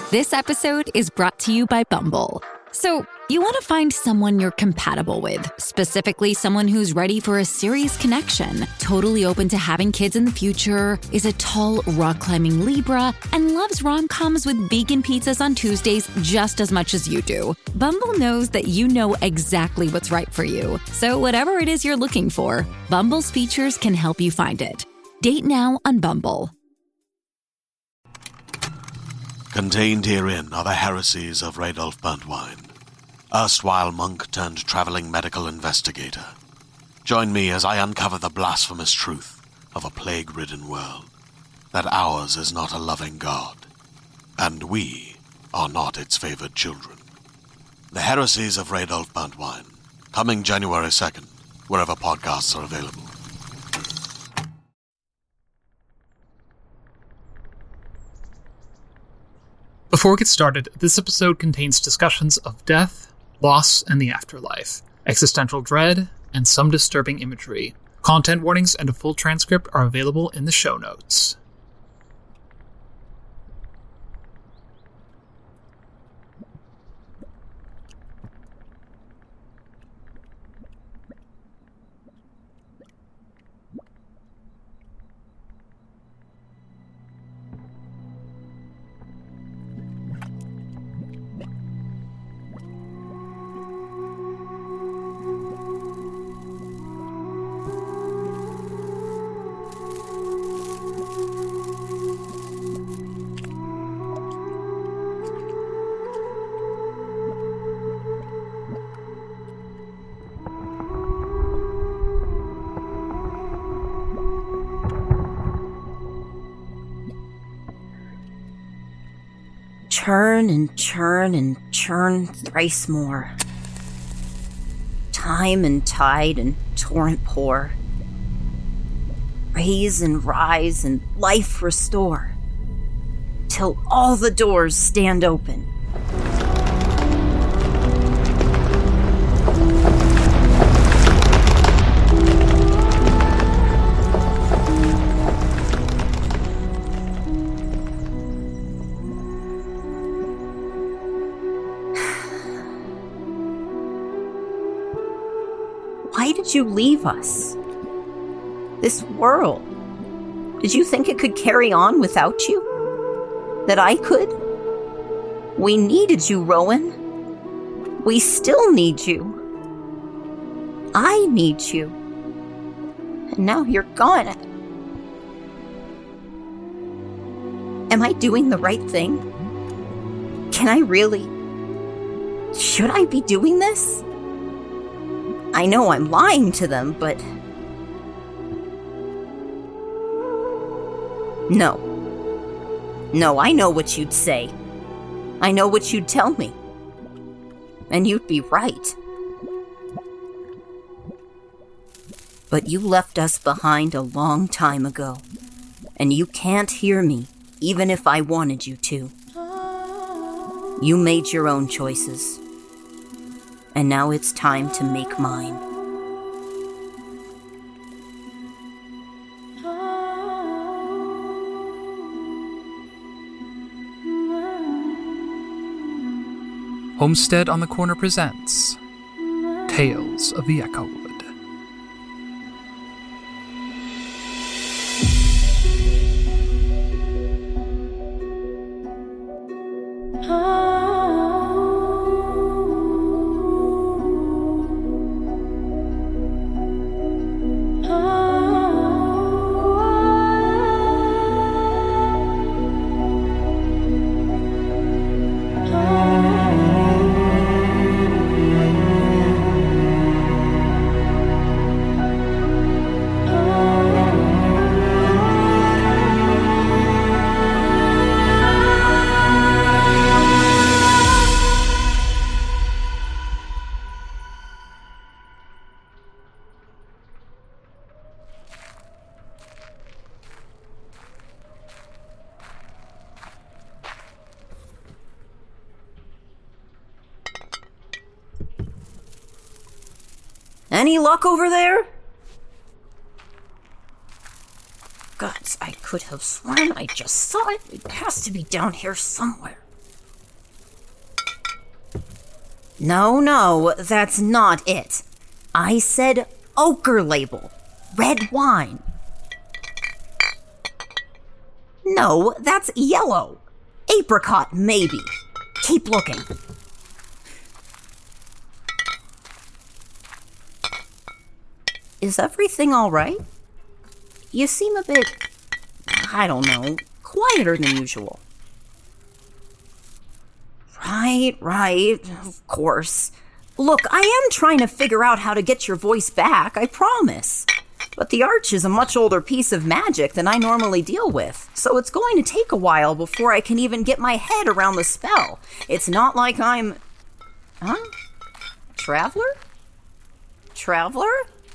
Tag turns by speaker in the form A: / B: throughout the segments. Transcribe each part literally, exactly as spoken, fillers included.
A: This episode is brought to you by Bumble. So, you want to find someone you're compatible with, specifically someone who's ready for a serious connection, totally open to having kids in the future, is a tall, rock-climbing Libra, and loves rom-coms with vegan pizzas on Tuesdays just as much as you do. Bumble knows that you know exactly what's right for you. So whatever it is you're looking for, Bumble's features can help you find it. Date now on Bumble.
B: Contained herein are the heresies of Radolf Burntwine, erstwhile monk turned traveling medical investigator. Join me as I uncover the blasphemous truth of a plague-ridden world, that ours is not a loving God, and we are not its favored children. The heresies of Radolf Burntwine, coming January second, wherever podcasts are available.
C: Before we get started, this episode contains discussions of death, loss, and the afterlife, existential dread, and some disturbing imagery. Content warnings and a full transcript are available in the show notes.
D: Churn and churn and churn thrice more. Time and tide and torrent pour. Raise and rise and life restore, till all the doors stand open. Why did you leave us? This world. Did you think it could carry on without you? That I could? We needed you, Rowan. We still need you. I need you. And now you're gone. Am I doing the right thing? Can I really? Should I be doing this? I know I'm lying to them, but... No. No, I know what you'd say. I know what you'd tell me. And you'd be right. But you left us behind a long time ago. And you can't hear me, even if I wanted you to. You made your own choices. And now it's time to make mine.
C: Homestead on the Corner presents Tales of the Echowood.
D: Any luck over there? Gods, I could have sworn I just saw it. It has to be down here somewhere. No, no, that's not it. I said ochre label. Red wine. No, that's yellow. Apricot, maybe. Keep looking. Is everything all right? You seem a bit, I don't know, quieter than usual. Right, right, of course. Look, I am trying to figure out how to get your voice back, I promise. But the arch is a much older piece of magic than I normally deal with, so it's going to take a while before I can even get my head around the spell. It's not like I'm... Huh? Traveler? Traveler?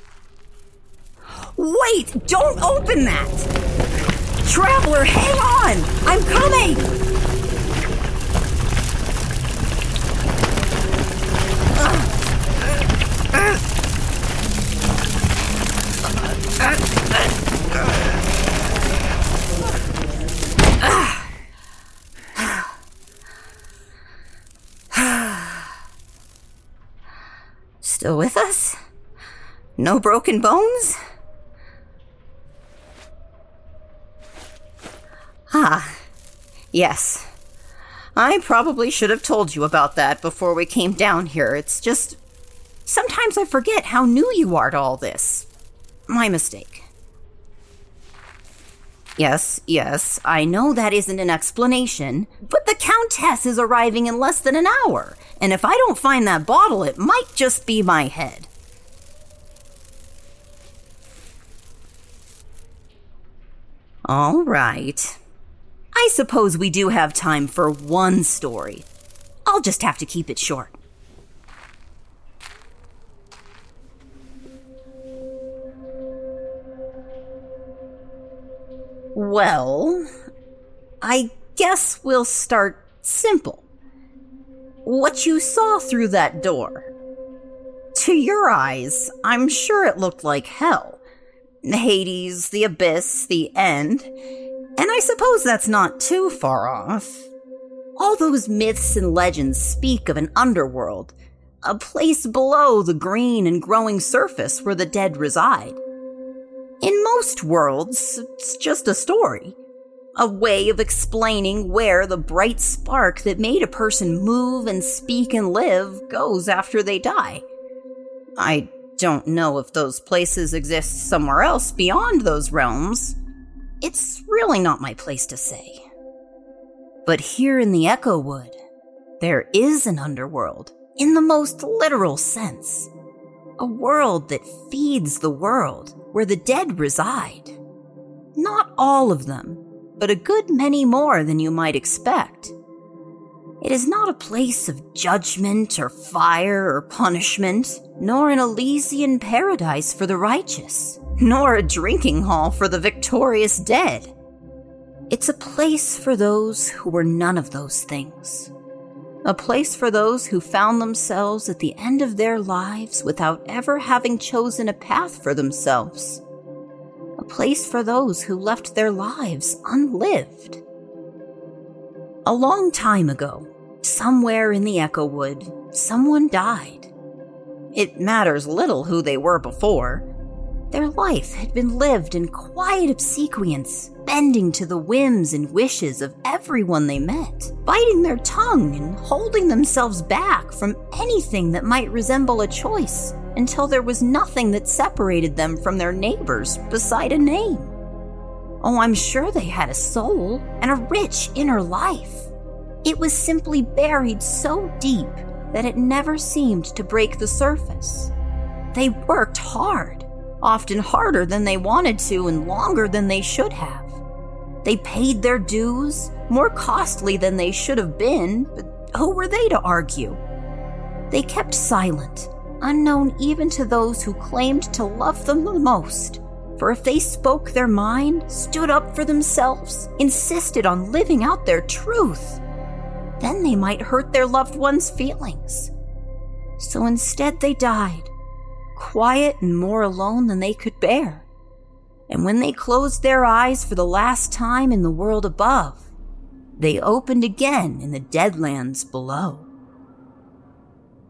D: Wait! Don't open that! Traveler, hang on! I'm coming! Still with us? No broken bones? Ah, yes. I probably should have told you about that before we came down here. It's just, sometimes I forget how new you are to all this. My mistake. Yes, yes, I know that isn't an explanation, but the Countess is arriving in less than an hour, and if I don't find that bottle, it might just be my head. All right. I suppose we do have time for one story. I'll just have to keep it short. Well, I guess we'll start simple. What you saw through that door. To your eyes, I'm sure it looked like hell. Hades, the abyss, the end. And I suppose that's not too far off. All those myths and legends speak of an underworld, a place below the green and growing surface where the dead reside. In most worlds, it's just a story, a way of explaining where the bright spark that made a person move and speak and live goes after they die. I don't know if those places exist somewhere else beyond those realms. It's really not my place to say. But here in the Echowood, there is an underworld, in the most literal sense. A world that feeds the world, where the dead reside. Not all of them, but a good many more than you might expect. It is not a place of judgment or fire or punishment, nor an Elysian paradise for the righteous, nor a drinking hall for the victorious dead. It's a place for those who were none of those things. A place for those who found themselves at the end of their lives without ever having chosen a path for themselves. A place for those who left their lives unlived. A long time ago, somewhere in the Echowood, someone died. It matters little who they were before. Their life had been lived in quiet obsequience, bending to the whims and wishes of everyone they met, biting their tongue and holding themselves back from anything that might resemble a choice until there was nothing that separated them from their neighbors beside a name. Oh, I'm sure they had a soul and a rich inner life. It was simply buried so deep that it never seemed to break the surface. They worked hard, often harder than they wanted to and longer than they should have. They paid their dues, more costly than they should have been, but who were they to argue? They kept silent, unknown even to those who claimed to love them the most. For if they spoke their mind, stood up for themselves, insisted on living out their truth, then they might hurt their loved ones' feelings. So instead they died, quiet and more alone than they could bear. And when they closed their eyes for the last time in the world above, they opened again in the Deadlands below.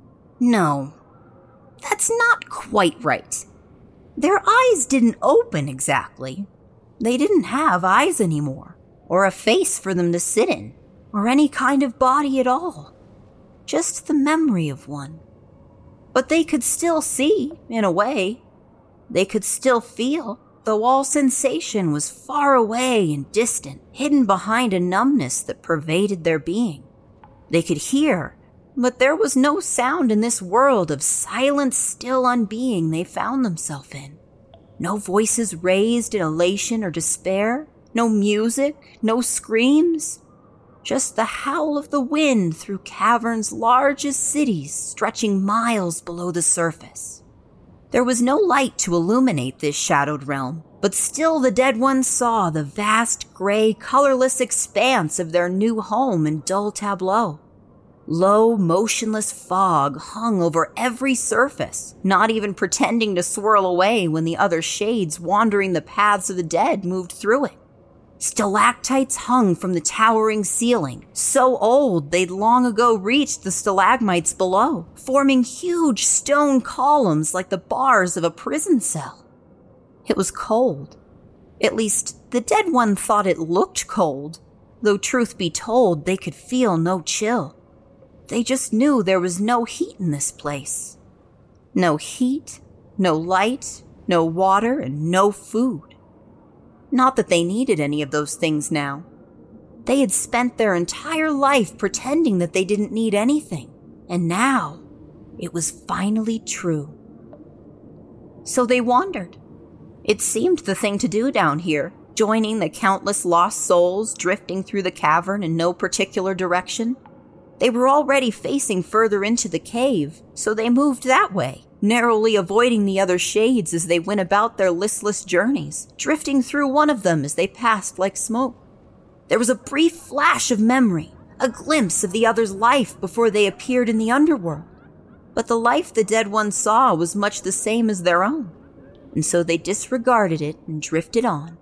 D: No, that's not quite right. Their eyes didn't open exactly. They didn't have eyes anymore, or a face for them to sit in, or any kind of body at all. Just the memory of one. But they could still see, in a way. They could still feel, though all sensation was far away and distant, hidden behind a numbness that pervaded their being. They could hear, but there was no sound in this world of silent, still unbeing they found themselves in. No voices raised in elation or despair, no music, no screams. Just the howl of the wind through caverns large as cities stretching miles below the surface. There was no light to illuminate this shadowed realm, but still the dead ones saw the vast, gray, colorless expanse of their new home in dull tableau. Low, motionless fog hung over every surface, not even pretending to swirl away when the other shades wandering the paths of the dead moved through it. Stalactites hung from the towering ceiling, so old they'd long ago reached the stalagmites below, forming huge stone columns like the bars of a prison cell. It was cold. At least, the dead one thought it looked cold, though truth be told, they could feel no chill. They just knew there was no heat in this place. No heat, no light, no water, and no food. Not that they needed any of those things now. They had spent their entire life pretending that they didn't need anything, and now it was finally true. So they wandered. It seemed the thing to do down here, joining the countless lost souls drifting through the cavern in no particular direction. They were already facing further into the cave, so they moved that way, narrowly avoiding the other shades as they went about their listless journeys, drifting through one of them as they passed like smoke. There was a brief flash of memory, a glimpse of the other's life before they appeared in the underworld. But the life the dead ones saw was much the same as their own, and so they disregarded it and drifted on.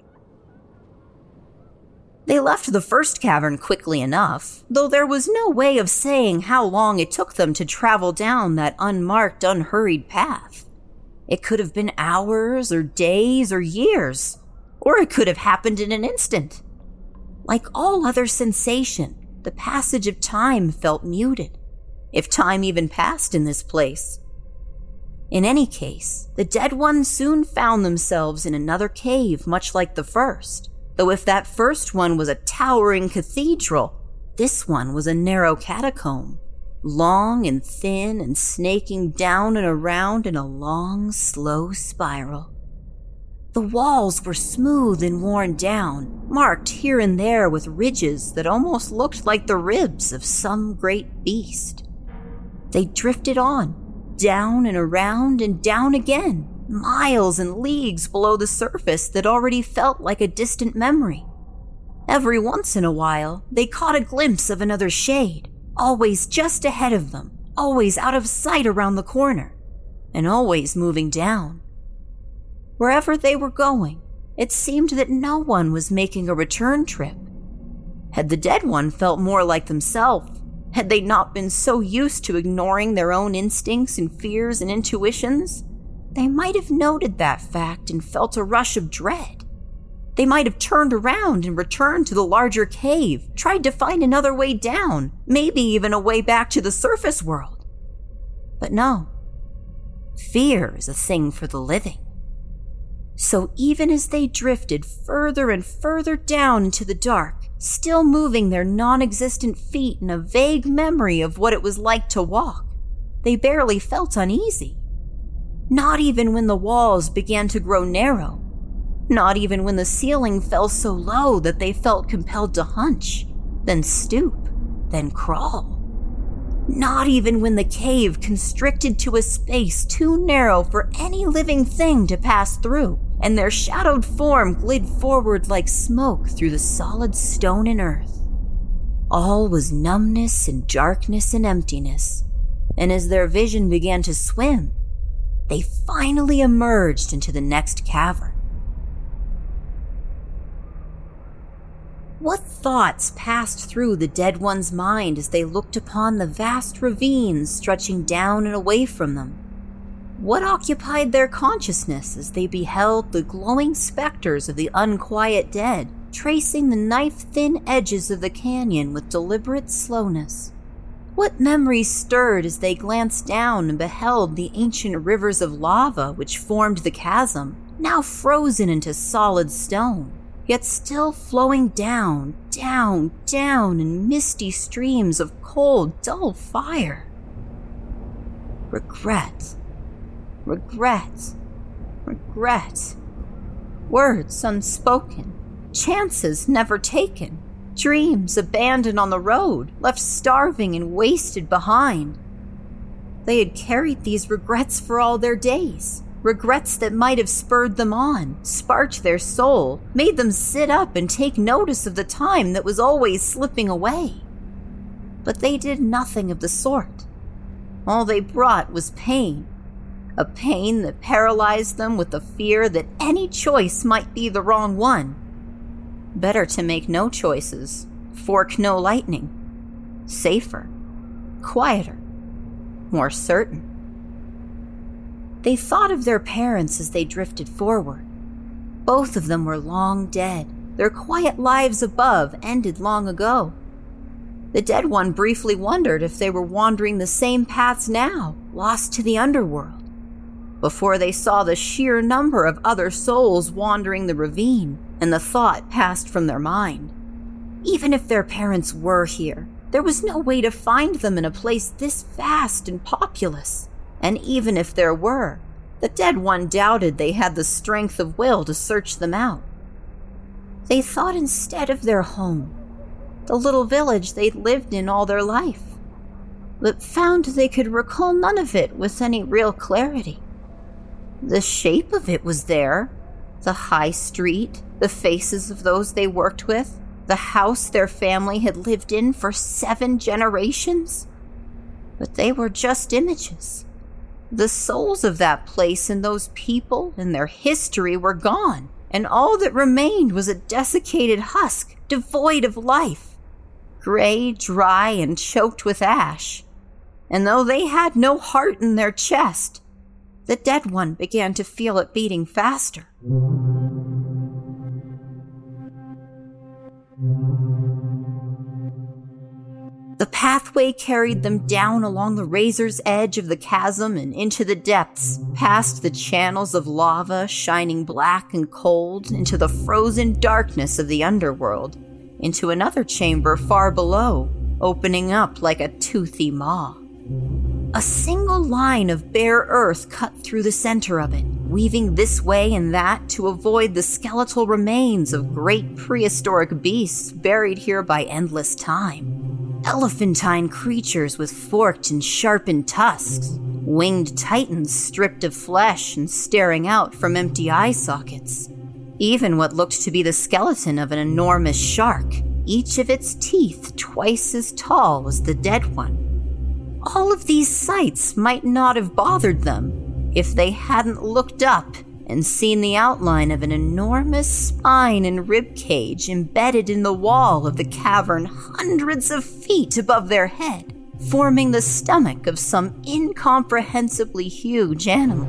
D: They left the first cavern quickly enough, though there was no way of saying how long it took them to travel down that unmarked, unhurried path. It could have been hours or days or years, or it could have happened in an instant. Like all other sensation, the passage of time felt muted, if time even passed in this place. In any case, the dead ones soon found themselves in another cave much like the first. Though if that first one was a towering cathedral, this one was a narrow catacomb, long and thin and snaking down and around in a long, slow spiral. The walls were smooth and worn down, marked here and there with ridges that almost looked like the ribs of some great beast. They drifted on, down and around and down again, miles and leagues below the surface that already felt like a distant memory. Every once in a while, they caught a glimpse of another shade, always just ahead of them, always out of sight around the corner, and always moving down. Wherever they were going, it seemed that no one was making a return trip. Had the dead one felt more like themselves, had they not been so used to ignoring their own instincts and fears and intuitions, they might have noted that fact and felt a rush of dread. They might have turned around and returned to the larger cave, tried to find another way down, maybe even a way back to the surface world. But no, fear is a thing for the living. So even as they drifted further and further down into the dark, still moving their non-existent feet in a vague memory of what it was like to walk, they barely felt uneasy. Not even when the walls began to grow narrow. Not even when the ceiling fell so low that they felt compelled to hunch, then stoop, then crawl. Not even when the cave constricted to a space too narrow for any living thing to pass through, and their shadowed form glid forward like smoke through the solid stone and earth. All was numbness and darkness and emptiness, and as their vision began to swim, they finally emerged into the next cavern. What thoughts passed through the dead one's mind as they looked upon the vast ravines stretching down and away from them? What occupied their consciousness as they beheld the glowing specters of the unquiet dead, tracing the knife-thin edges of the canyon with deliberate slowness? What memories stirred as they glanced down and beheld the ancient rivers of lava which formed the chasm, now frozen into solid stone, yet still flowing down, down, down in misty streams of cold, dull fire? Regret. Regret, regret, words unspoken, chances never taken, dreams abandoned on the road, left starving and wasted behind. They had carried these regrets for all their days, regrets that might have spurred them on, sparked their soul, made them sit up and take notice of the time that was always slipping away. But they did nothing of the sort. All they brought was pain. A pain that paralyzed them with the fear that any choice might be the wrong one. Better to make no choices, fork no lightning. Safer, quieter, more certain. They thought of their parents as they drifted forward. Both of them were long dead. Their quiet lives above ended long ago. The dead one briefly wondered if they were wandering the same paths now, lost to the underworld, before they saw the sheer number of other souls wandering the ravine, and the thought passed from their mind. Even if their parents were here, there was no way to find them in a place this vast and populous. And even if there were, the dead one doubted they had the strength of will to search them out. They thought instead of their home, the little village they'd lived in all their life, but found they could recall none of it with any real clarity. The shape of it was there, the high street, the faces of those they worked with, the house their family had lived in for seven generations. But they were just images. The souls of that place and those people and their history were gone, and all that remained was a desiccated husk, devoid of life, gray, dry, and choked with ash. And though they had no heart in their chest, the dead one began to feel it beating faster. The pathway carried them down along the razor's edge of the chasm and into the depths, past the channels of lava shining black and cold, into the frozen darkness of the underworld, into another chamber far below, opening up like a toothy maw. A single line of bare earth cut through the center of it, weaving this way and that to avoid the skeletal remains of great prehistoric beasts buried here by endless time. Elephantine creatures with forked and sharpened tusks, winged titans stripped of flesh and staring out from empty eye sockets, even what looked to be the skeleton of an enormous shark, each of its teeth twice as tall as the dead one. All of these sights might not have bothered them if they hadn't looked up and seen the outline of an enormous spine and rib cage embedded in the wall of the cavern hundreds of feet above their head, forming the stomach of some incomprehensibly huge animal.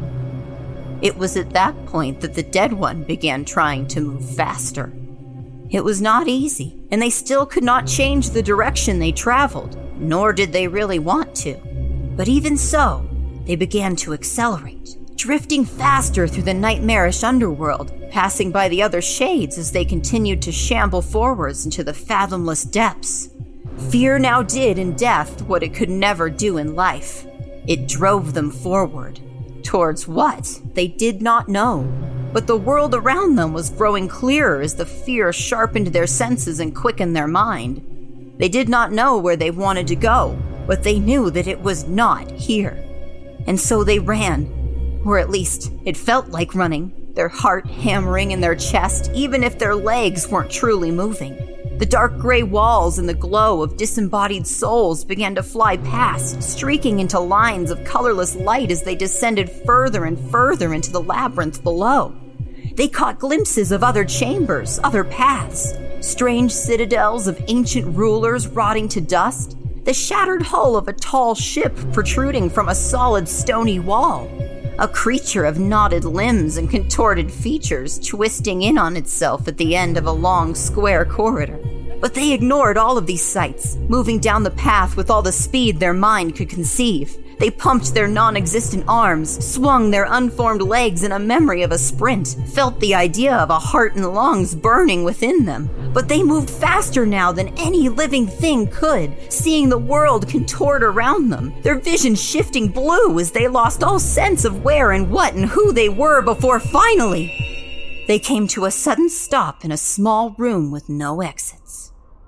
D: It was at that point that the dead one began trying to move faster. It was not easy, and they still could not change the direction they traveled, nor did they really want to. But even so, they began to accelerate, drifting faster through the nightmarish underworld, passing by the other shades as they continued to shamble forwards into the fathomless depths. Fear now did in death what it could never do in life. It drove them forward. Towards what? They did not know. But the world around them was growing clearer as the fear sharpened their senses and quickened their mind. They did not know where they wanted to go, but they knew that it was not here. And so they ran, or at least it felt like running, their heart hammering in their chest, even if their legs weren't truly moving. The dark gray walls and the glow of disembodied souls began to fly past, streaking into lines of colorless light as they descended further and further into the labyrinth below. They caught glimpses of other chambers, other paths, Strange citadels of ancient rulers rotting to dust, the shattered hull of a tall ship protruding from a solid stony wall, a creature of knotted limbs and contorted features twisting in on itself at the end of a long square corridor. But they ignored all of these sights, moving down the path with all the speed their mind could conceive. They pumped their non-existent arms, swung their unformed legs in a memory of a sprint, felt the idea of a heart and lungs burning within them. But they moved faster now than any living thing could, seeing the world contort around them, their vision shifting blue as they lost all sense of where and what and who they were before finally they came to a sudden stop in a small room with no exits.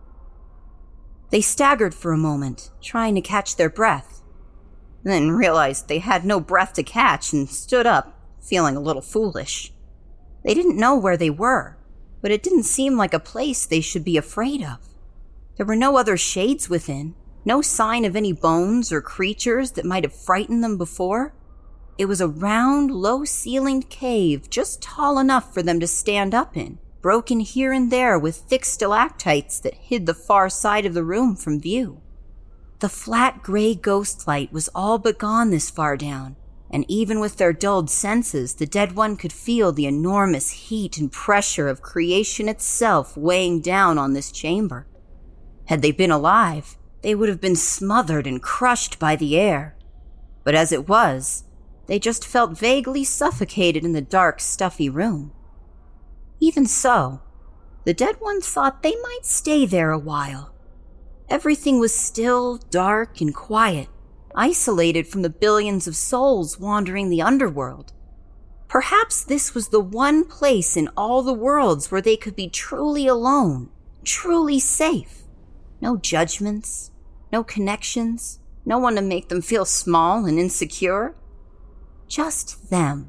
D: They staggered for a moment, trying to catch their breath, then realized they had no breath to catch and stood up, feeling a little foolish. They didn't know where they were, but it didn't seem like a place they should be afraid of. There were no other shades within, no sign of any bones or creatures that might have frightened them before. It was a round, low-ceilinged cave just tall enough for them to stand up in, broken here and there with thick stalactites that hid the far side of the room from view. The flat gray ghost light was all but gone this far down, and even with their dulled senses, the dead one could feel the enormous heat and pressure of creation itself weighing down on this chamber. Had they been alive, they would have been smothered and crushed by the air. But as it was, they just felt vaguely suffocated in the dark, stuffy room. Even so, the dead one thought they might stay there a while. Everything was still, dark, and quiet, isolated from the billions of souls wandering the underworld. Perhaps this was the one place in all the worlds where they could be truly alone, truly safe. No judgments, no connections, no one to make them feel small and insecure. Just them.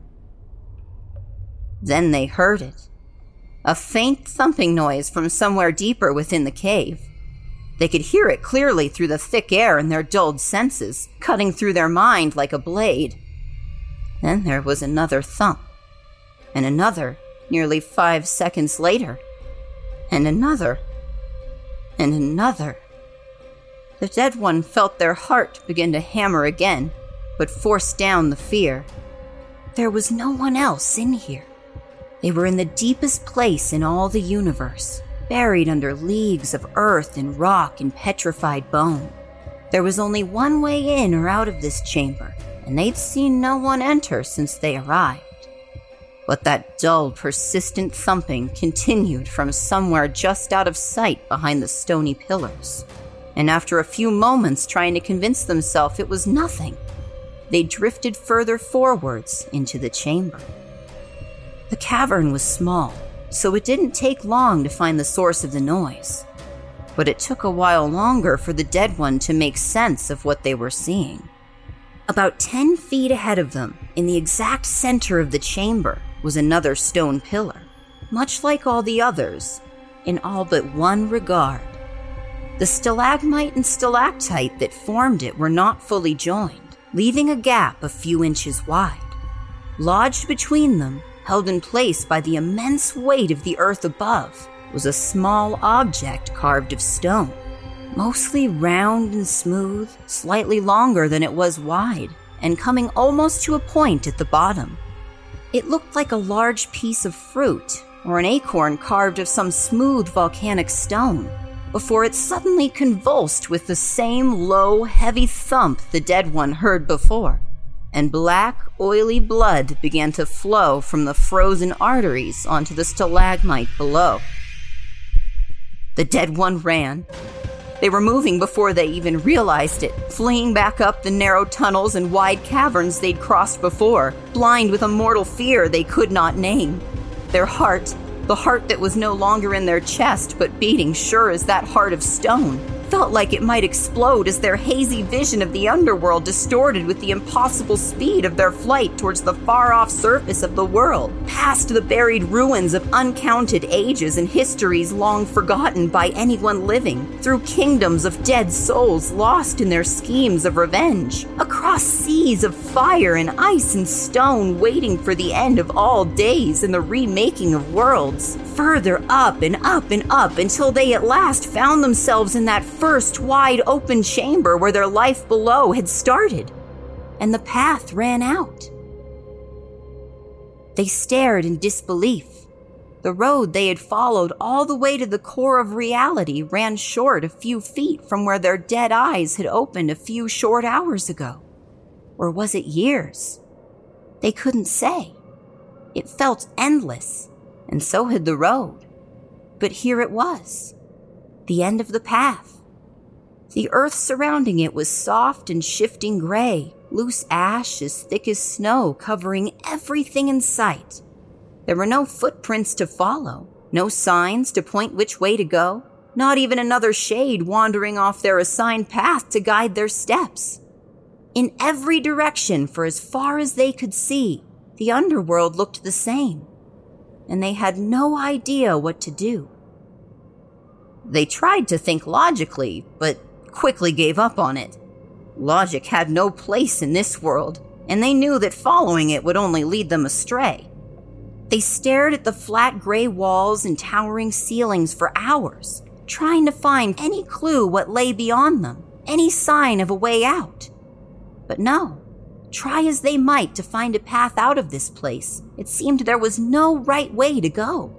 D: Then they heard it. A faint thumping noise from somewhere deeper within the cave. They could hear it clearly through the thick air in their dulled senses, cutting through their mind like a blade. Then there was another thump, and another nearly five seconds later, and another, and another. The dead one felt their heart begin to hammer again, but forced down the fear. There was no one else in here. They were in the deepest place in all the universe, buried under leagues of earth and rock and petrified bone. There was only one way in or out of this chamber, and they'd seen no one enter since they arrived. But that dull, persistent thumping continued from somewhere just out of sight behind the stony pillars. And after a few moments trying to convince themselves it was nothing, they drifted further forwards into the chamber. The cavern was small, so it didn't take long to find the source of the noise. But it took a while longer for the dead one to make sense of what they were seeing. About ten feet ahead of them, in the exact center of the chamber, was another stone pillar, much like all the others, in all but one regard. The stalagmite and stalactite that formed it were not fully joined, leaving a gap a few inches wide. Lodged between them, held in place by the immense weight of the earth above, was a small object carved of stone, mostly round and smooth, slightly longer than it was wide, and coming almost to a point at the bottom. It looked like a large piece of fruit, or an acorn carved of some smooth volcanic stone, before it suddenly convulsed with the same low, heavy thump the dead one heard before, and black, oily blood began to flow from the frozen arteries onto the stalagmite below. The dead one ran. They were moving before they even realized it, fleeing back up the narrow tunnels and wide caverns they'd crossed before, blind with a mortal fear they could not name. Their heart, the heart that was no longer in their chest but beating sure as that heart of stone, felt like it might explode as their hazy vision of the underworld distorted with the impossible speed of their flight towards the far-off surface of the world, past the buried ruins of uncounted ages and histories long forgotten by anyone living, through kingdoms of dead souls lost in their schemes of revenge, across seas of fire and ice and stone waiting for the end of all days and the remaking of worlds, further up and up and up until they at last found themselves in that first wide-open chamber where their life below had started, and the path ran out. They stared in disbelief. The road they had followed all the way to the core of reality ran short a few feet from where their dead eyes had opened a few short hours ago. Or was it years? They couldn't say. It felt endless, and so had the road. But here it was, the end of the path. The earth surrounding it was soft and shifting gray, loose ash as thick as snow covering everything in sight. There were no footprints to follow, no signs to point which way to go, not even another shade wandering off their assigned path to guide their steps. In every direction, for as far as they could see, the underworld looked the same, and they had no idea what to do. They tried to think logically, but quickly gave up on it. Logic had no place in this world, and they knew that following it would only lead them astray. They stared at the flat gray walls and towering ceilings for hours, trying to find any clue what lay beyond them, any sign of a way out. But no, try as they might to find a path out of this place, it seemed there was no right way to go.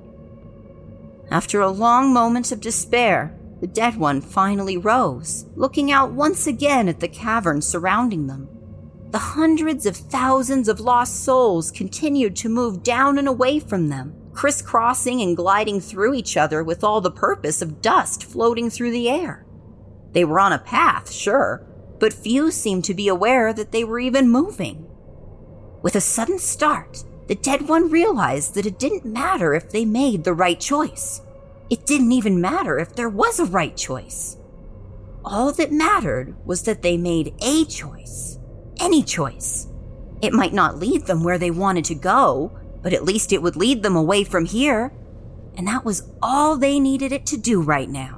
D: After a long moment of despair, the dead one finally rose, looking out once again at the cavern surrounding them. The hundreds of thousands of lost souls continued to move down and away from them, crisscrossing and gliding through each other with all the purpose of dust floating through the air. They were on a path, sure, but few seemed to be aware that they were even moving. With a sudden start, the dead one realized that it didn't matter if they made the right choice. It didn't even matter if there was a right choice. All that mattered was that they made a choice. Any choice. It might not lead them where they wanted to go, but at least it would lead them away from here. And that was all they needed it to do right now.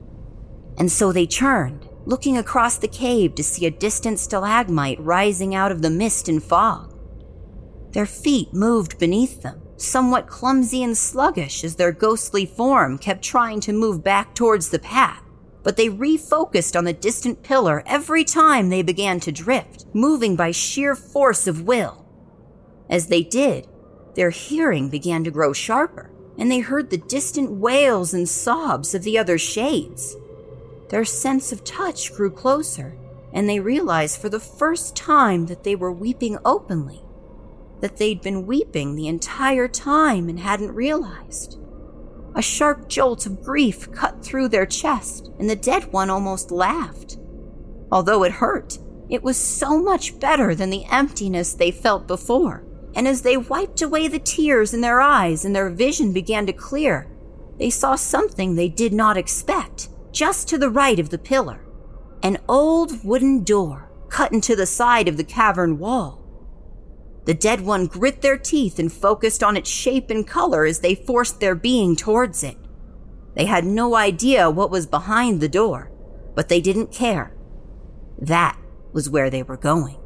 D: And so they turned, looking across the cave to see a distant stalagmite rising out of the mist and fog. Their feet moved beneath them, somewhat clumsy and sluggish as their ghostly form kept trying to move back towards the path. But they refocused on the distant pillar every time they began to drift, moving by sheer force of will. As they did, their hearing began to grow sharper, and they heard the distant wails and sobs of the other shades. Their sense of touch grew closer, and they realized for the first time that they were weeping openly, that they'd been weeping the entire time and hadn't realized. A sharp jolt of grief cut through their chest, and the dead one almost laughed. Although it hurt, it was so much better than the emptiness they felt before, and as they wiped away the tears in their eyes and their vision began to clear, they saw something they did not expect, just to the right of the pillar. An old wooden door cut into the side of the cavern wall. The dead one grit their teeth and focused on its shape and color as they forced their being towards it. They had no idea what was behind the door, but they didn't care. That was where they were going.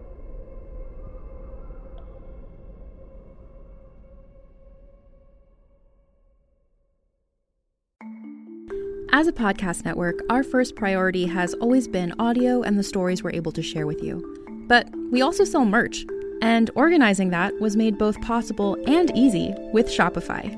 E: As a podcast network, our first priority has always been audio and the stories we're able to share with you. But we also sell merch. And organizing that was made both possible and easy with Shopify.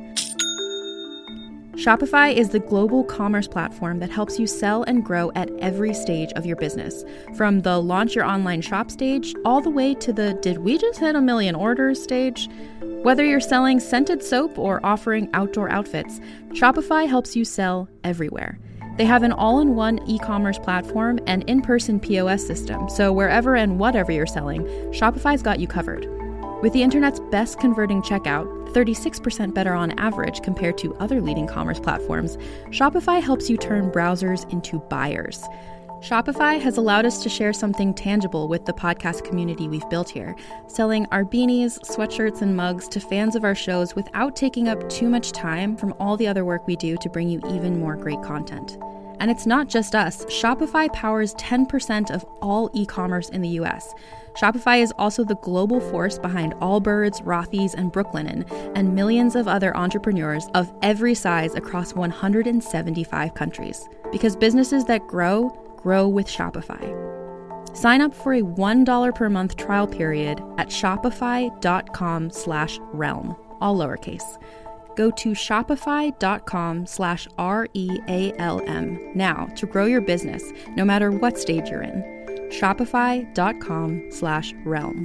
E: Shopify is the global commerce platform that helps you sell and grow at every stage of your business, from the launch your online shop stage all the way to the did we just hit a million orders stage. Whether you're selling scented soap or offering outdoor outfits, Shopify helps you sell everywhere. They have an all-in-one e-commerce platform and in-person P O S system, so wherever and whatever you're selling, Shopify's got you covered. With the internet's best converting checkout, thirty-six percent better on average compared to other leading commerce platforms, Shopify helps you turn browsers into buyers. Shopify has allowed us to share something tangible with the podcast community we've built here, selling our beanies, sweatshirts, and mugs to fans of our shows without taking up too much time from all the other work we do to bring you even more great content. And it's not just us. Shopify powers ten percent of all e-commerce in the U S. Shopify is also the global force behind Allbirds, Rothy's, and Brooklinen, and millions of other entrepreneurs of every size across one hundred seventy-five countries. Because businesses that grow, grow with Shopify. Sign up for a one dollar per month trial period at shopify.com slash realm, all lowercase. Go to shopify.com slash R-E-A-L-M now to grow your business, no matter what stage you're in. Shopify.com slash realm.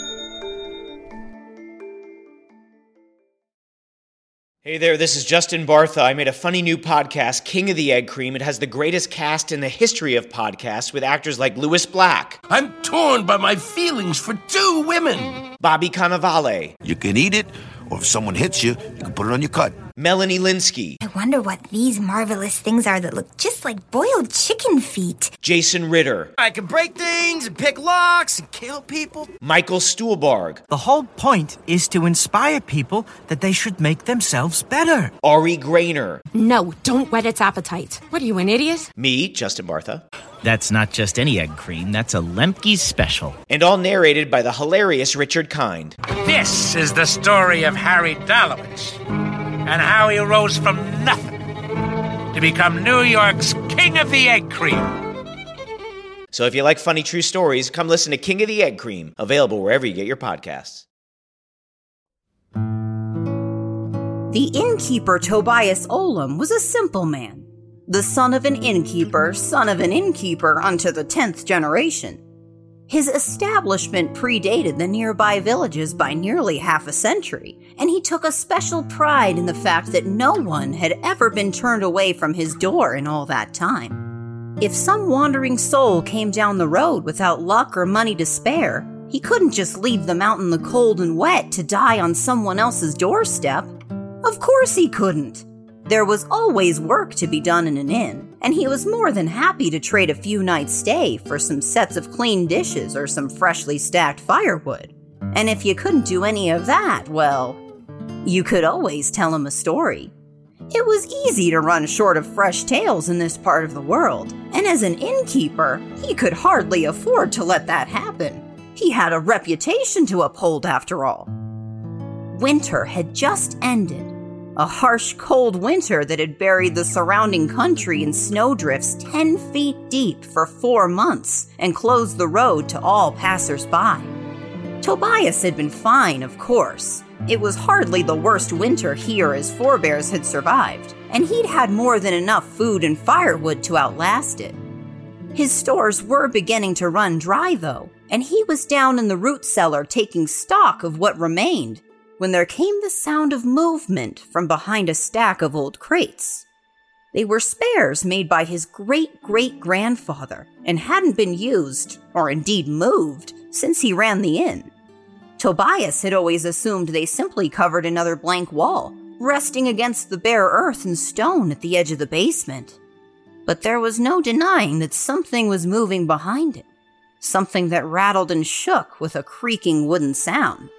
F: Hey there, this is Justin Bartha. I made a funny new podcast, King of the Egg Cream. It has the greatest cast in the history of podcasts with actors like Louis Black.
G: I'm torn by my feelings for two women.
F: Bobby Cannavale.
H: You can eat it, or if someone hits you, you can put it on your cut.
F: Melanie Linsky.
I: I wonder what these marvelous things are that look just like boiled chicken feet.
F: Jason Ritter.
J: I can break things and pick locks and kill people.
F: Michael Stuhlbarg.
J: The whole point is to inspire people that they should make themselves better.
F: Ari Grainer.
K: No, don't whet its appetite. What are you, an idiot?
F: Me, Justin Bartha.
L: That's not just any egg cream, that's a Lemke's special.
F: And all narrated by the hilarious Richard Kind.
M: This is the story of Harry Dalowitz and how he rose from nothing to become New York's King of the Egg Cream.
F: So if you like funny true stories, come listen to King of the Egg Cream, available wherever you get your podcasts.
D: The innkeeper Tobias Olam was a simple man, the son of an innkeeper, son of an innkeeper unto the tenth generation. His establishment predated the nearby villages by nearly half a century, and he took a special pride in the fact that no one had ever been turned away from his door in all that time. If some wandering soul came down the road without luck or money to spare, he couldn't just leave them out in the cold and wet to die on someone else's doorstep. Of course he couldn't. There was always work to be done in an inn, and he was more than happy to trade a few nights' stay for some sets of clean dishes or some freshly stacked firewood. And if you couldn't do any of that, well, you could always tell him a story. It was easy to run short of fresh tales in this part of the world, and as an innkeeper, he could hardly afford to let that happen. He had a reputation to uphold after all. Winter had just ended. A harsh, cold winter that had buried the surrounding country in snowdrifts ten feet deep for four months and closed the road to all passers-by. Tobias had been fine, of course. It was hardly the worst winter he or his forebears had survived, and he'd had more than enough food and firewood to outlast it. His stores were beginning to run dry, though, and he was down in the root cellar taking stock of what remained, when there came the sound of movement from behind a stack of old crates. They were spares made by his great-great-grandfather and hadn't been used, or indeed moved, since he ran the inn. Tobias had always assumed they simply covered another blank wall, resting against the bare earth and stone at the edge of the basement. But there was no denying that something was moving behind it, something that rattled and shook with a creaking wooden sound.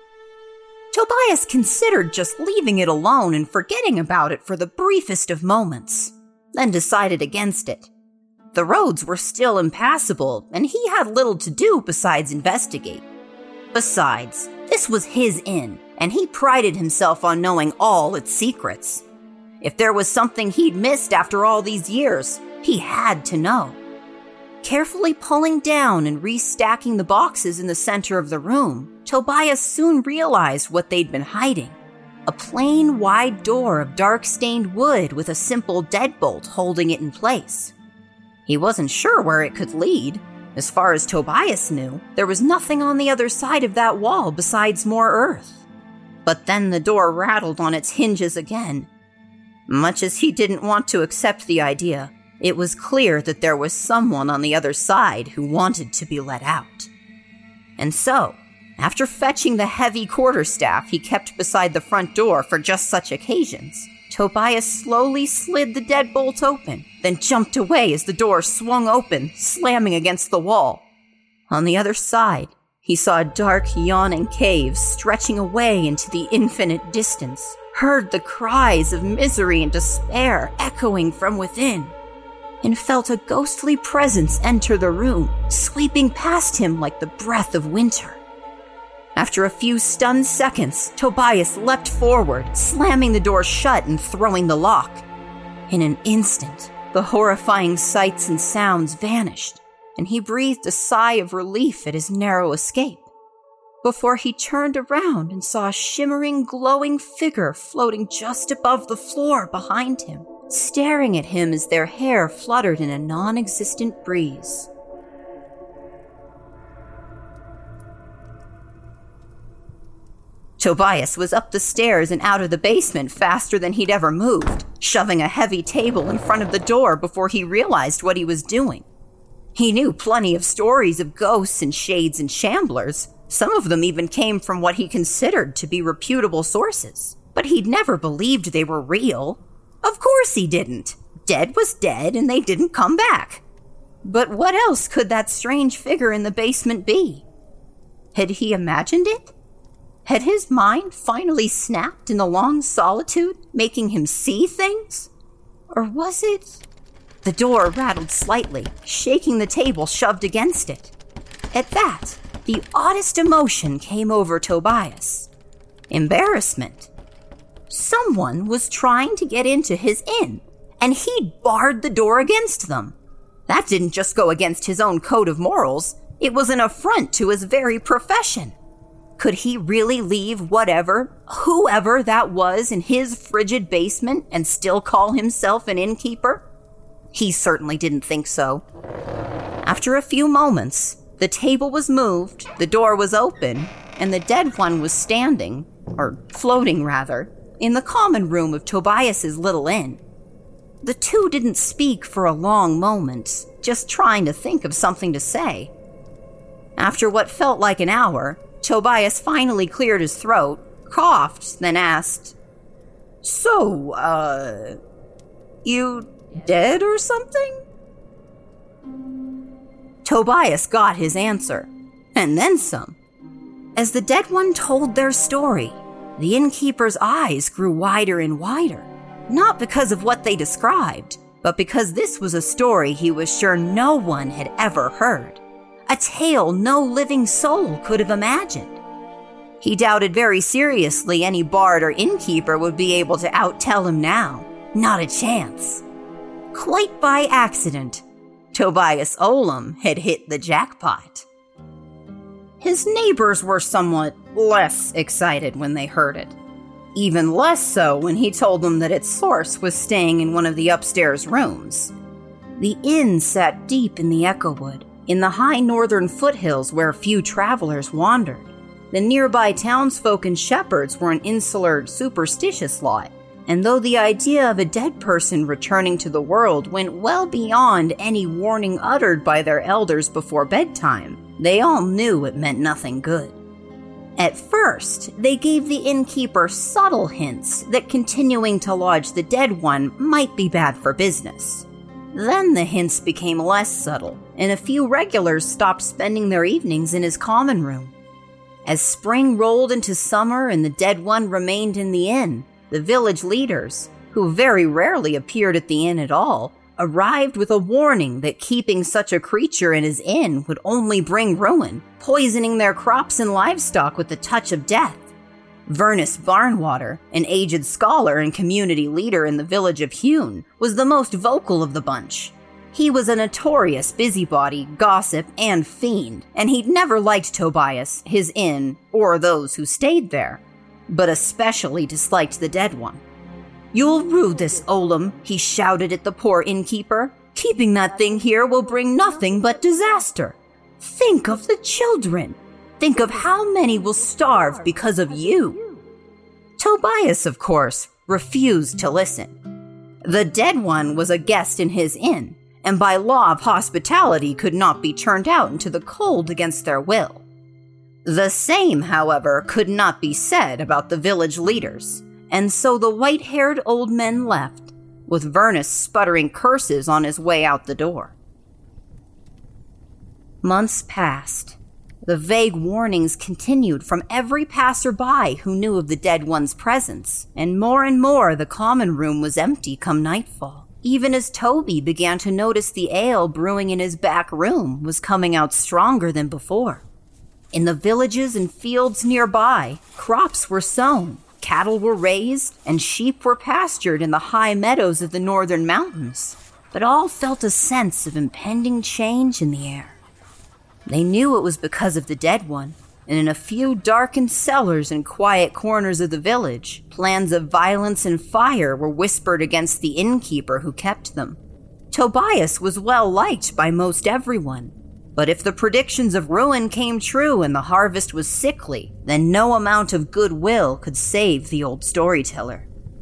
D: Tobias considered just leaving it alone and forgetting about it for the briefest of moments, then decided against it. The roads were still impassable, and he had little to do besides investigate. Besides, this was his inn, and he prided himself on knowing all its secrets. If there was something he'd missed after all these years, he had to know. Carefully pulling down and restacking the boxes in the center of the room, Tobias soon realized what they'd been hiding. A plain, wide door of dark-stained wood with a simple deadbolt holding it in place. He wasn't sure where it could lead. As far as Tobias knew, there was nothing on the other side of that wall besides more earth. But then the door rattled on its hinges again. Much as he didn't want to accept the idea, it was clear that there was someone on the other side who wanted to be let out. And so, After fetching the heavy quarterstaff he kept beside the front door for just such occasions, Tobias slowly slid the deadbolt open, then jumped away as the door swung open, slamming against the wall. On the other side, he saw a dark, yawning cave stretching away into the infinite distance, heard the cries of misery and despair echoing from within, and felt a ghostly presence enter the room, sweeping past him like the breath of winter. After a few stunned seconds, Tobias leapt forward, slamming the door shut and throwing the lock. In an instant, the horrifying sights and sounds vanished, and he breathed a sigh of relief at his narrow escape, before he turned around and saw a shimmering, glowing figure floating just above the floor behind him, staring at him as their hair fluttered in a non-existent breeze. Tobias was up the stairs and out of the basement faster than he'd ever moved, shoving a heavy table in front of the door before he realized what he was doing. He knew plenty of stories of ghosts and shades and shamblers. Some of them even came from what he considered to be reputable sources, but he'd never believed they were real. Of course he didn't. Dead was dead and they didn't come back. But what else could that strange figure in the basement be? Had he imagined it? Had his mind finally snapped in the long solitude, making him see things? Or was it? The door rattled slightly, shaking the table shoved against it. At that, the oddest emotion came over Tobias. Embarrassment. Someone was trying to get into his inn, and he'd barred the door against them. That didn't just go against his own code of morals, it was an affront to his very profession. Could he really leave whatever, whoever that was in his frigid basement and still call himself an innkeeper? He certainly didn't think so. After a few moments, the table was moved, the door was open, and the dead one was standing, or floating rather, in the common room of Tobias's little inn. The two didn't speak for a long moment, just trying to think of something to say. After what felt like an hour, Tobias finally cleared his throat, coughed, then asked, "So, uh, you dead or something?" Tobias got his answer, and then some. As the dead one told their story, the innkeeper's eyes grew wider and wider, not because of what they described, but because this was a story he was sure no one had ever heard. A tale no living soul could have imagined. He doubted very seriously any bard or innkeeper would be able to outtell him now. Not a chance. Quite by accident, Tobias Olam had hit the jackpot. His neighbors were somewhat less excited when they heard it. Even less so when he told them that its source was staying in one of the upstairs rooms. The inn sat deep in the Echowood, in the high northern foothills where few travelers wandered. The nearby townsfolk and shepherds were an insular, superstitious lot, and though the idea of a dead person returning to the world went well beyond any warning uttered by their elders before bedtime, they all knew it meant nothing good. At first, they gave the innkeeper subtle hints that continuing to lodge the dead one might be bad for business. Then the hints became less subtle, and a few regulars stopped spending their evenings in his common room. As spring rolled into summer and the dead one remained in the inn, the village leaders, who very rarely appeared at the inn at all, arrived with a warning that keeping such a creature in his inn would only bring ruin, poisoning their crops and livestock with the touch of death. Vernus Barnwater, an aged scholar and community leader in the village of Hune, was the most vocal of the bunch. He was a notorious busybody, gossip, and fiend, and he'd never liked Tobias, his inn, or those who stayed there, but especially disliked the dead one. "You'll rue this, Olam," he shouted at the poor innkeeper. "Keeping that thing here will bring nothing but disaster. Think of the children. Think of how many will starve because of you." Tobias, of course, refused to listen. The dead one was a guest in his inn, and by law of hospitality could not be turned out into the cold against their will. The same, however, could not be said about the village leaders, and so the white-haired old men left, with Vernus sputtering curses on his way out the door. Months passed. The vague warnings continued from every passerby who knew of the dead one's presence, and more and more the common room was empty come nightfall, even as Toby began to notice the ale brewing in his back room was coming out stronger than before. In the villages and fields nearby, crops were sown, cattle were raised, and sheep were pastured in the high meadows of the northern mountains, but all felt a sense of impending change in the air. They knew it was because of the dead one, and in a few darkened cellars and quiet corners of the village, plans of violence and fire were whispered against the innkeeper who kept them. Tobias was well liked by most everyone, but if the predictions of ruin came true and the harvest was sickly, then no amount of goodwill could save the old storyteller.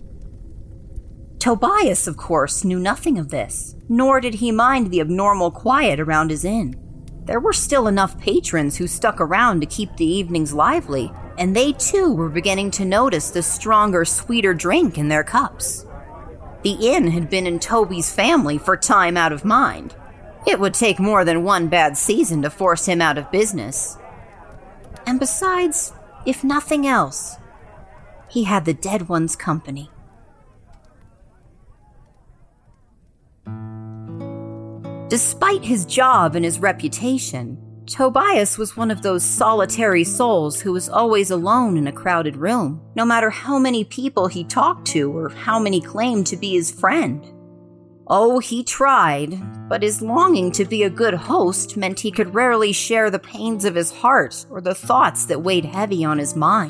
D: Tobias, of course, knew nothing of this, nor did he mind the abnormal quiet around his inn. There were still enough patrons who stuck around to keep the evenings lively, and they too were beginning to notice the stronger, sweeter drink in their cups. The inn had been in Toby's family for time out of mind. It would take more than one bad season to force him out of business. And besides, if nothing else, he had the dead one's company. Despite his job and his reputation, Tobias was one of those solitary souls who was always alone in a crowded room, no matter how many people he talked to or how many claimed to be his friend. Oh, he tried, but his longing to be a good host meant he could rarely share the pains of his heart or the thoughts that weighed heavy on his mind.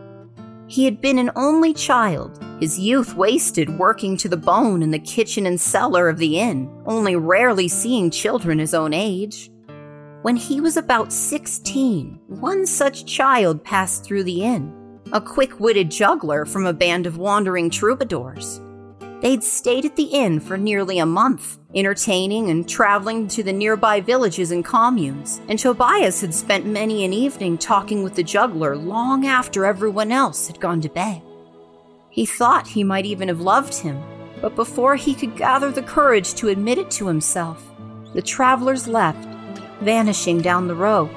D: He had been an only child, his youth wasted working to the bone in the kitchen and cellar of the inn, only rarely seeing children his own age. When he was about sixteen, one such child passed through the inn, a quick-witted juggler from a band of wandering troubadours. They'd stayed at the inn for nearly a month, entertaining and traveling to the nearby villages and communes, and Tobias had spent many an evening talking with the juggler long after everyone else had gone to bed. He thought he might even have loved him, but before he could gather the courage to admit it to himself, the travelers left, vanishing down the road.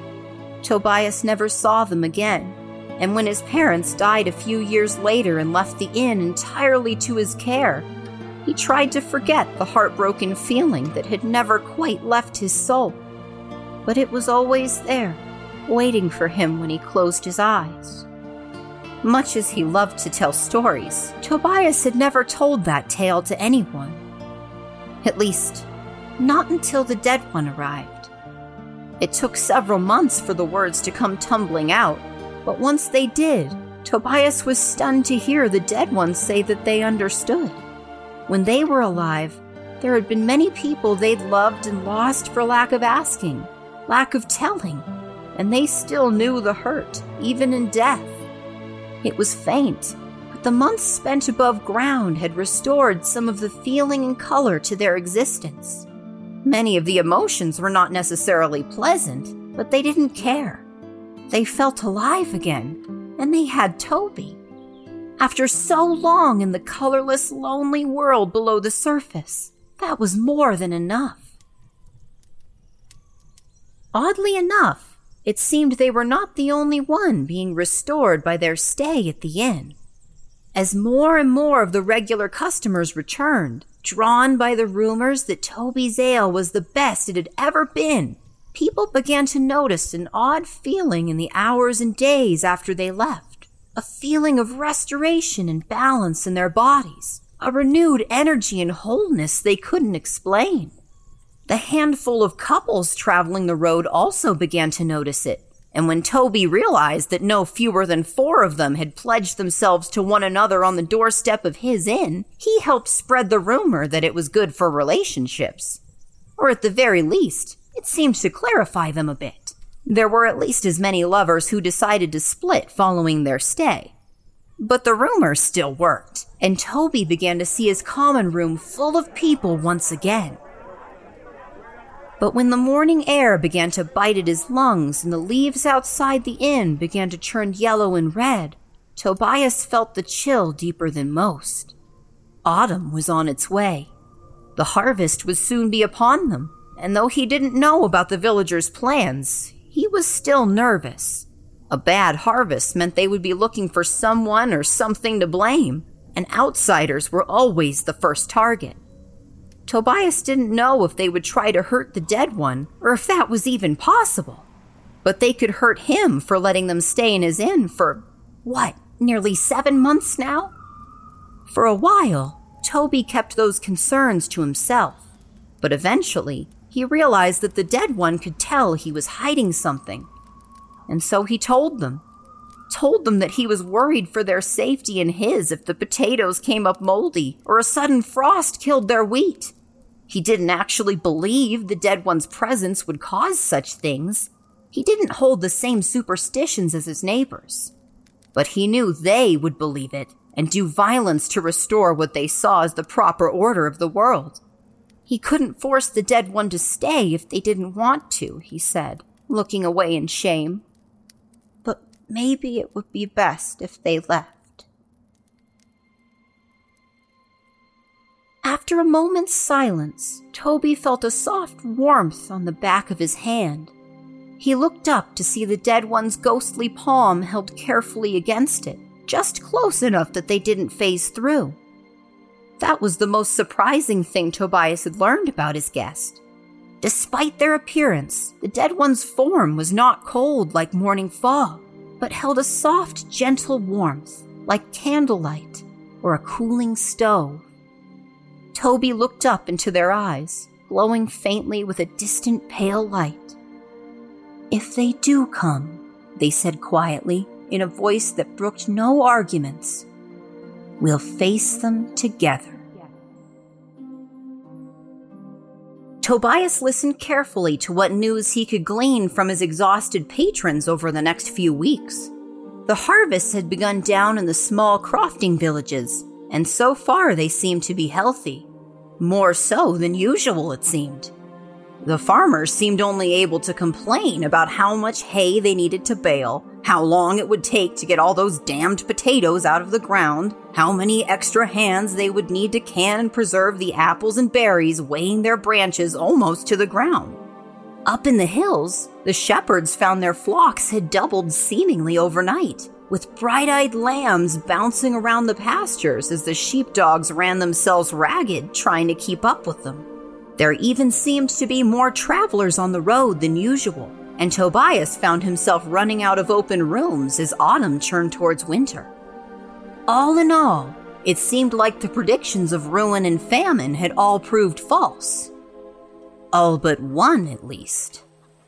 D: Tobias never saw them again, and when his parents died a few years later and left the inn entirely to his care, he tried to forget the heartbroken feeling that had never quite left his soul. But it was always there, waiting for him when he closed his eyes. Much as he loved to tell stories, Tobias had never told that tale to anyone. At least, not until the dead one arrived. It took several months for the words to come tumbling out, but once they did, Tobias was stunned to hear the dead ones say that they understood. When they were alive, there had been many people they'd loved and lost for lack of asking, lack of telling, and they still knew the hurt, even in death. It was faint, but the months spent above ground had restored some of the feeling and color to their existence. Many of the emotions were not necessarily pleasant, but they didn't care. They felt alive again, and they had Toby. After so long in the colorless, lonely world below the surface, that was more than enough. Oddly enough, it seemed they were not the only one being restored by their stay at the inn. As more and more of the regular customers returned, drawn by the rumors that Toby's ale was the best it had ever been, people began to notice an odd feeling in the hours and days after they left, a feeling of restoration and balance in their bodies, a renewed energy and wholeness they couldn't explain. The handful of couples traveling the road also began to notice it, and when Toby realized that no fewer than four of them had pledged themselves to one another on the doorstep of his inn, he helped spread the rumor that it was good for relationships. Or at the very least, it seemed to clarify them a bit. There were at least as many lovers who decided to split following their stay. But the rumor still worked, and Toby began to see his common room full of people once again. But when the morning air began to bite at his lungs and the leaves outside the inn began to turn yellow and red, Tobias felt the chill deeper than most. Autumn was on its way. The harvest would soon be upon them, and though he didn't know about the villagers' plans, he was still nervous. A bad harvest meant they would be looking for someone or something to blame, and outsiders were always the first target. Tobias didn't know if they would try to hurt the dead one, or if that was even possible. But they could hurt him for letting them stay in his inn for, what, nearly seven months now? For a while, Toby kept those concerns to himself. But eventually, he realized that the dead one could tell he was hiding something. And so he told them. Told them that he was worried for their safety and his if the potatoes came up moldy or a sudden frost killed their wheat. He didn't actually believe the dead one's presence would cause such things. He didn't hold the same superstitions as his neighbors. But he knew they would believe it and do violence to restore what they saw as the proper order of the world. He couldn't force the dead one to stay if they didn't want to, he said, looking away in shame. But maybe it would be best if they left. After a moment's silence, Toby felt a soft warmth on the back of his hand. He looked up to see the dead one's ghostly palm held carefully against it, just close enough that they didn't phase through. That was the most surprising thing Tobias had learned about his guest. Despite their appearance, the dead one's form was not cold like morning fog, but held a soft, gentle warmth, like candlelight or a cooling stove. Toby looked up into their eyes, glowing faintly with a distant pale light. "If they do come," they said quietly, in a voice that brooked no arguments, "we'll face them together." Tobias listened carefully to what news he could glean from his exhausted patrons over the next few weeks. The harvests had begun down in the small crofting villages, and so far they seemed to be healthy. More so than usual, it seemed. The farmers seemed only able to complain about how much hay they needed to bale, how long it would take to get all those damned potatoes out of the ground, how many extra hands they would need to can and preserve the apples and berries weighing their branches almost to the ground. Up in the hills, the shepherds found their flocks had doubled seemingly overnight, with bright-eyed lambs bouncing around the pastures as the sheepdogs ran themselves ragged trying to keep up with them. There even seemed to be more travelers on the road than usual, and Tobias found himself running out of open rooms as autumn turned towards winter. All in all, it seemed like the predictions of ruin and famine had all proved false. All but one, at least.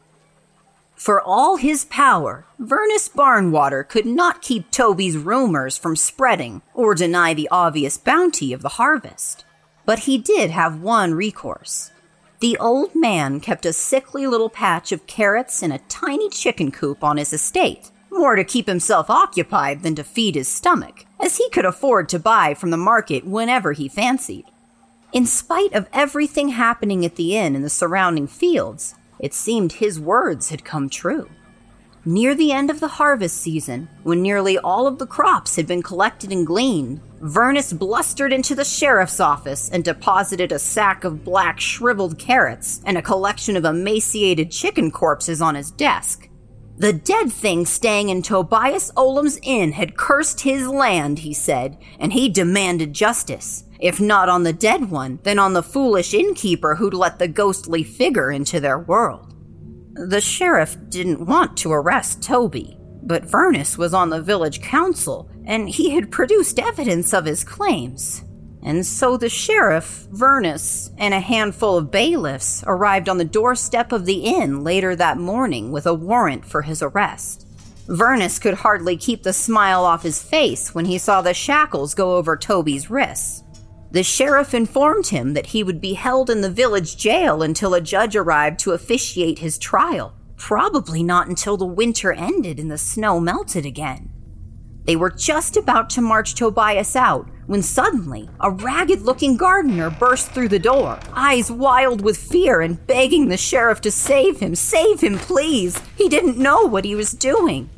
D: For all his power, Vernus Barnwater could not keep Toby's rumors from spreading or deny the obvious bounty of the harvest. But he did have one recourse. The old man kept a sickly little patch of carrots and a tiny chicken coop on his estate, more to keep himself occupied than to feed his stomach, as he could afford to buy from the market whenever he fancied. In spite of everything happening at the inn and the surrounding fields, it seemed his words had come true. Near the end of the harvest season, when nearly all of the crops had been collected and gleaned, Vernus blustered into the sheriff's office and deposited a sack of black shriveled carrots and a collection of emaciated chicken corpses on his desk. The dead thing staying in Tobias Olam's inn had cursed his land, he said, and he demanded justice. If not on the dead one, then on the foolish innkeeper who'd let the ghostly figure into their world. The sheriff didn't want to arrest Toby, but Vernus was on the village council, and he had produced evidence of his claims. And so the sheriff, Vernus, and a handful of bailiffs arrived on the doorstep of the inn later that morning with a warrant for his arrest. Vernus could hardly keep the smile off his face when he saw the shackles go over Toby's wrists. The sheriff informed him that he would be held in the village jail until a judge arrived to officiate his trial, probably not until the winter ended and the snow melted again. They were just about to march Tobias out when suddenly a ragged-looking gardener burst through the door, eyes wild with fear and begging the sheriff to save him. Save him, please. He didn't know what he was doing.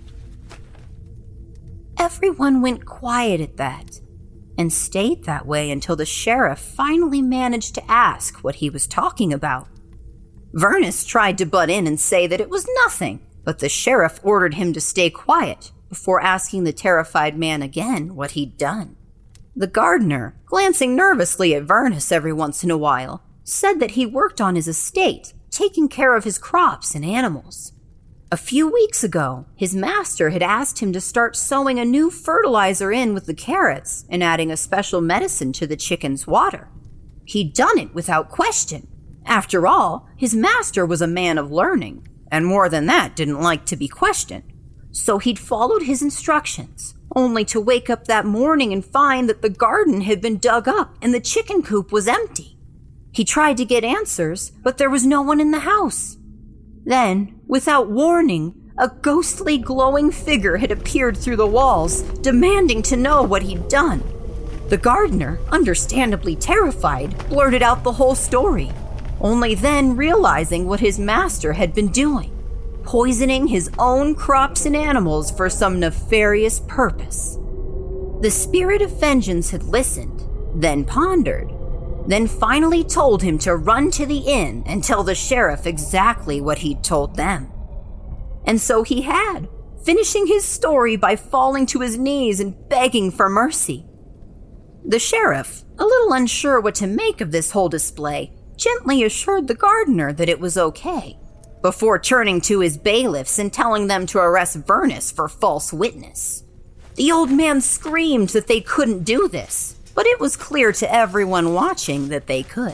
D: Everyone went quiet at that and stayed that way until the sheriff finally managed to ask what he was talking about. Vernus tried to butt in and say that it was nothing, but the sheriff ordered him to stay quiet before asking the terrified man again what he'd done. The gardener, glancing nervously at Vernus every once in a while, said that he worked on his estate, taking care of his crops and animals. A few weeks ago, his master had asked him to start sowing a new fertilizer in with the carrots and adding a special medicine to the chicken's water. He'd done it without question. After all, his master was a man of learning, and more than that, didn't like to be questioned. So he'd followed his instructions, only to wake up that morning and find that the garden had been dug up and the chicken coop was empty. He tried to get answers, but there was no one in the house. Then, without warning, a ghostly glowing figure had appeared through the walls, demanding to know what he'd done. The gardener, understandably terrified, blurted out the whole story, only then realizing what his master had been doing, poisoning his own crops and animals for some nefarious purpose. The spirit of vengeance had listened, then pondered, then finally told him to run to the inn and tell the sheriff exactly what he'd told them. And so he had, finishing his story by falling to his knees and begging for mercy. The sheriff, a little unsure what to make of this whole display, gently assured the gardener that it was okay, before turning to his bailiffs and telling them to arrest Vernus for false witness. The old man screamed that they couldn't do this, but it was clear to everyone watching that they could.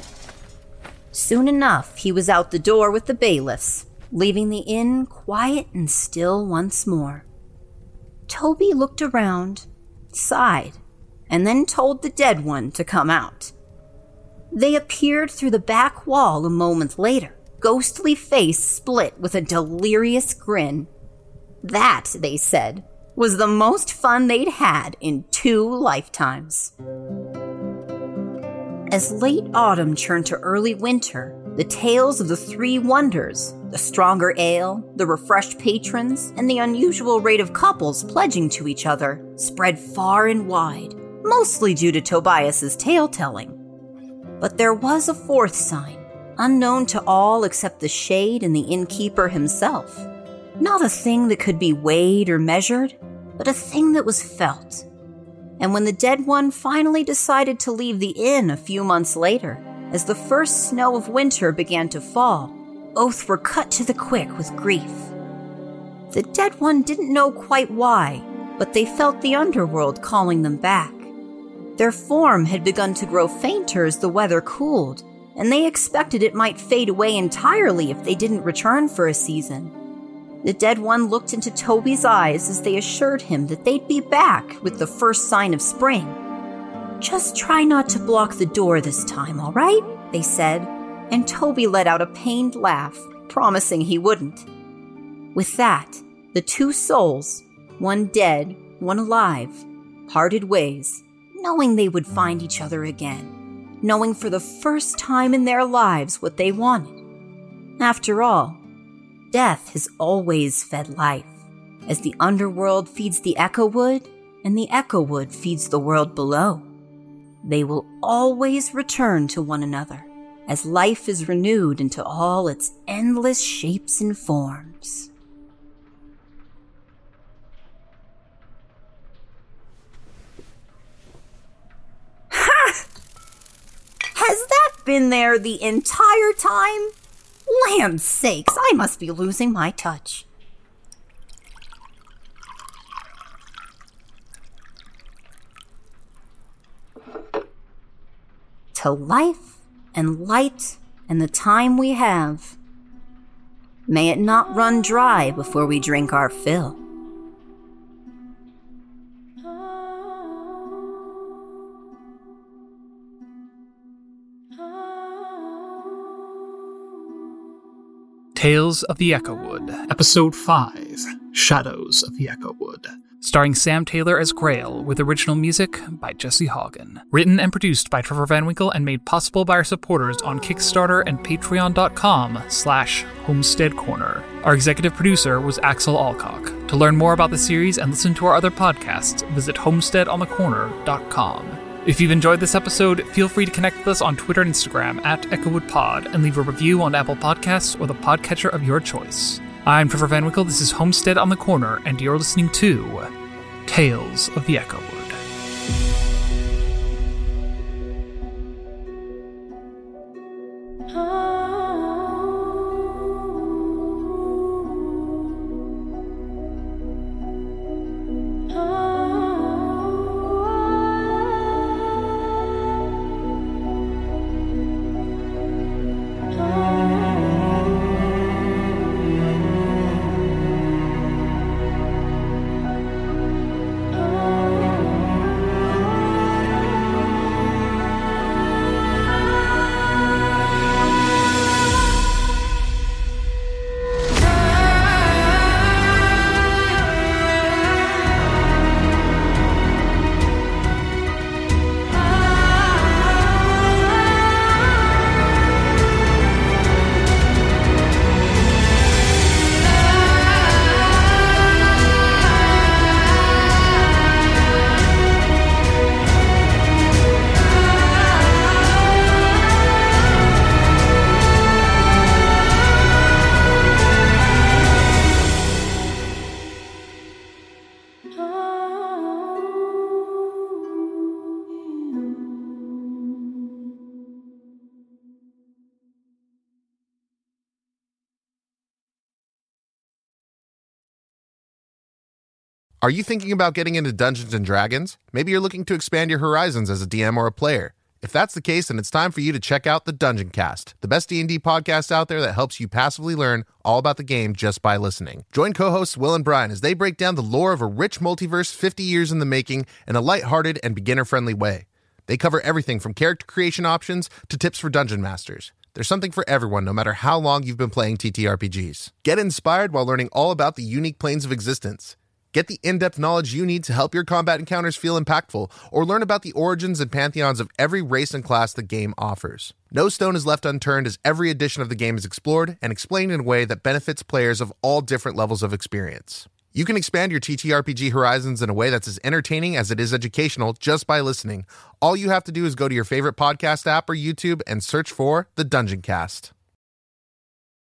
D: Soon enough, he was out the door with the bailiffs, leaving the inn quiet and still once more. Toby looked around, sighed, and then told the dead one to come out. They appeared through the back wall a moment later, ghostly face split with a delirious grin. That, they said, was the most fun they'd had in two lifetimes. As late autumn turned to early winter, the tales of the three wonders, the stronger ale, the refreshed patrons, and the unusual rate of couples pledging to each other, spread far and wide, mostly due to Tobias's tale-telling. But there was a fourth sign, unknown to all except the shade and the innkeeper himself. Not a thing that could be weighed or measured, but a thing that was felt. And when the dead one finally decided to leave the inn a few months later, as the first snow of winter began to fall, both were cut to the quick with grief. The dead one didn't know quite why, but they felt the underworld calling them back. Their form had begun to grow fainter as the weather cooled, and they expected it might fade away entirely if they didn't return for a season. The dead one looked into Toby's eyes as they assured him that they'd be back with the first sign of spring. "Just try not to block the door this time, all right?" they said, and Toby let out a pained laugh, promising he wouldn't. With that, the two souls, one dead, one alive, parted ways, knowing they would find each other again, knowing for the first time in their lives what they wanted. After all, death has always fed life, as the underworld feeds the echo wood, and the echo wood feeds the world below. They will always return to one another, as life is renewed into all its endless shapes and forms. Ha! Has that been there the entire time? Land's sakes, I must be losing my touch. To life and light and the time we have, may it not run dry before we drink our fill.
C: Tales of the Echowood, Episode five, Shadows of the Echowood, starring Sam Taylor as Grail, with original music by Jesse Haugen. Written and produced by Trevor Van Winkle and made possible by our supporters on Kickstarter and patreon.com slash Homestead Corner. Our executive producer was Axel Alcock. To learn more about the series and listen to our other podcasts, visit homestead on the corner dot com. If you've enjoyed this episode, feel free to connect with us on Twitter and Instagram at EchowoodPod and leave a review on Apple Podcasts or the podcatcher of your choice. I'm Trevor Van Winkle, this is Homestead on the Corner, and you're listening to Tales of the Echowood.
N: Are you thinking about getting into Dungeons and Dragons? Maybe you're looking to expand your horizons as a D M or a player. If that's the case, then it's time for you to check out the Dungeon Cast, the best D and D podcast out there that helps you passively learn all about the game just by listening. Join co-hosts Will and Brian as they break down the lore of a rich multiverse fifty years in the making in a lighthearted and beginner-friendly way. They cover everything from character creation options to tips for dungeon masters. There's something for everyone, no matter how long you've been playing T T R P Gs. Get inspired while learning all about the unique planes of existence. Get the in-depth knowledge you need to help your combat encounters feel impactful, or learn about the origins and pantheons of every race and class the game offers. No stone is left unturned as every edition of the game is explored and explained in a way that benefits players of all different levels of experience. You can expand your T T R P G horizons in a way that's as entertaining as it is educational just by listening. All you have to do is go to your favorite podcast app or YouTube and search for The Dungeon Cast.